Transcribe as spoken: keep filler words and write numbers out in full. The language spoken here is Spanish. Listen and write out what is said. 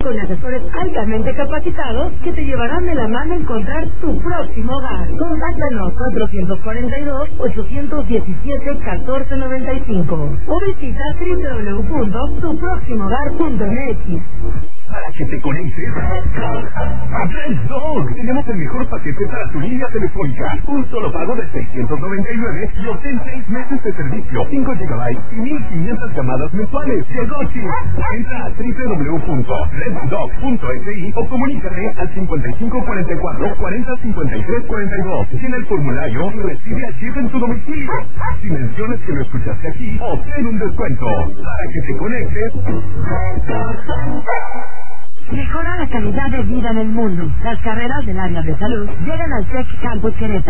con asesores altamente capacitados que te llevarán de la mano a encontrar tu próximo hogar. Contáctanos cuatrocientos cuarenta y dos, ochocientos diecisiete, catorce noventa y cinco o visita doble u doble u doble u punto tu próximo hogar punto m x. Para que te conectes a Trend dos. Tenemos el mejor paquete para tu línea telefónica. Un solo pago de seiscientos noventa y nueve y obtén seis meses de servicio, cinco gigabytes y mil quinientas llamadas mensuales. ¡Llegó Chip! Entra a doble u doble u doble u punto red dog punto s i o comunícate al cincuenta y cinco cuarenta y cuatro, cuarenta cincuenta y tres cuarenta y dos. Llena el formulario y recibe a Chip en tu domicilio. Si mencionas que lo escuchaste aquí, obtén un descuento. Para que te conectes. Mejora la calidad de vida en el mundo. Las carreras del área de salud llegan al Tec Campus Querétaro.